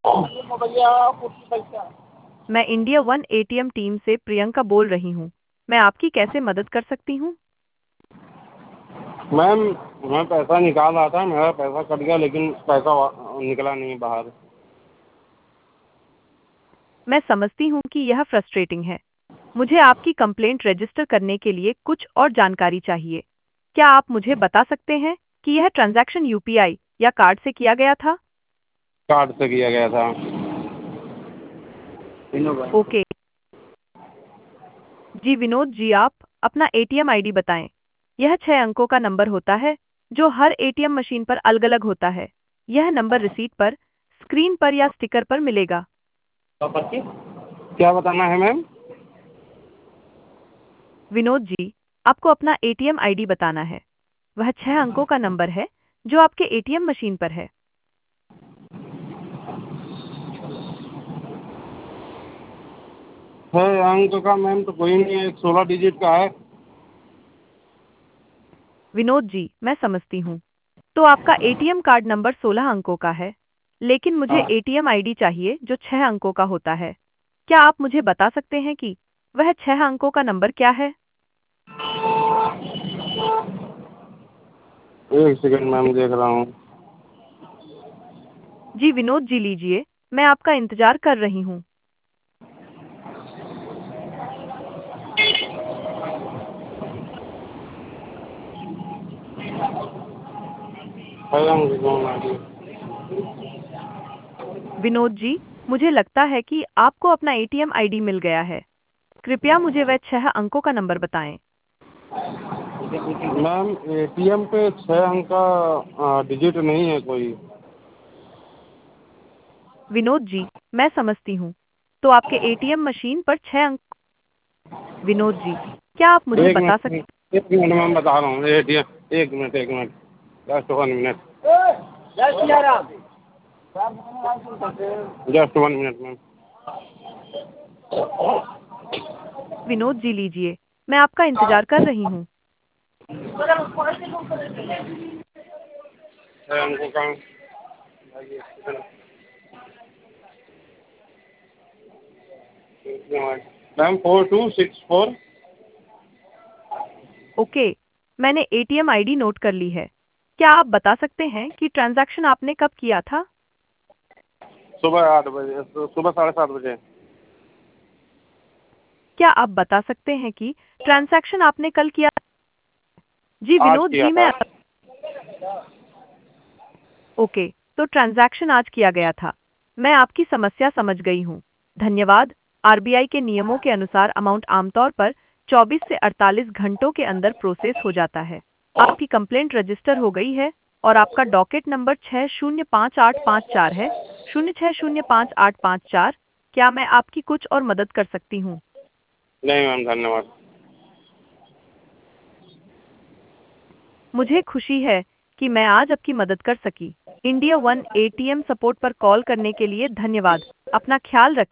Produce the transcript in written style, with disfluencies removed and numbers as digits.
मैं India One ATM team से प्रियंका बोल रही हूँ। मैं आपकी कैसे मदद कर सकती हूँ? मैम, मैं पैसा निकाल रहा था, मेरा पैसा कट गया लेकिन पैसा निकला नहीं बाहर। मैं समझती हूँ कि यह फ्रस्ट्रेटिंग है। मुझे आपकी कंप्लेंट रजिस्टर करने के लिए कुछ और जानकारी चाहिए। क्या आप मुझे बता सकते हैं कि यह ट्रांजैक्शन यूपीआई या कार्ड से किया गया था? कार्ड से किया गया था। ओके। जी विनोद जी, आप अपना एटीएम आईडी बताएं। यह 6 अंकों का नंबर होता है जो हर एटीएम मशीन पर अलग-अलग होता है। यह नंबर रिसीट पर, स्क्रीन पर या स्टिकर पर मिलेगा। क्या बताना है मैम? विनोद जी, आपको अपना एटीएम आईडी बताना है। वह 6 अंकों का नंबर है जो आपके एटीएम मशीन पर है। 6 अंक का मैम तो कोई नहीं है, एक 16 डिजिट का है। विनोद जी, मैं समझती हूँ। तो आपका एटीएम कार्ड नंबर 16 अंकों का है, लेकिन मुझे हाँ। एटीएम आईडी चाहिए जो 6 अंकों का होता है। क्या आप मुझे बता सकते हैं कि वह 6 अंकों का नंबर क्या है? एक सेकंड मैम, देख रहा हूँ। जी विनोद जी, लीजिए, मैं आपका इंतजार कर रही हूँ। विनोद जी, मुझे लगता है कि आपको अपना एटीएम आईडी मिल गया है। कृपया मुझे वह 6 अंकों का नंबर बताएं। मैम, एटीएम पे 6 अंक का डिजिट नहीं है कोई। विनोद जी, मैं समझती हूँ। तो आपके एटीएम मशीन पर 6 अंक। विनोद जी, क्या आप मुझे एक बता मिनट, सकते? 1 मिनट मैम, बता रहा हूँ। ATM, 1 minute, 1 minute, just 1 minute, just 1 minute ma'am. Vinod ji, लीजिए, मैं आपका इंतजार कर रही हूँ। 6 अंकों का मैम, 4264। ओके, मैंने एटीएम आईडी नोट कर ली है। क्या आप बता सकते हैं कि ट्रांजैक्शन आपने कब किया था? सुबह 8 बजे, सुबह 7:30 बजे। क्या आप बता सकते हैं कि ट्रांजैक्शन आपने कल किया? जी आज विनोद किया जी, था। मैं ओके, तो ट्रांजैक्शन आज किया गया था। मैं आपकी समस्या समझ गई हूँ। धन्यवाद। आरबीआई के नियमों के अनुसार अमाउंट आमतौर पर 24 से 48 घंटों के अंदर प्रोसेस हो जाता है। आपकी कंप्लेंट रजिस्टर हो गई है और आपका डॉकेट नंबर 605854 है। 06055854। क्या मैं आपकी कुछ और मदद कर सकती हूँ? नहीं मैम, धन्यवाद। मुझे खुशी है कि मैं आज आपकी मदद कर सकी। इंडिया वन एटीएम सपोर्ट पर कॉल करने के लिए धन्यवाद। अपना ख्याल रखें।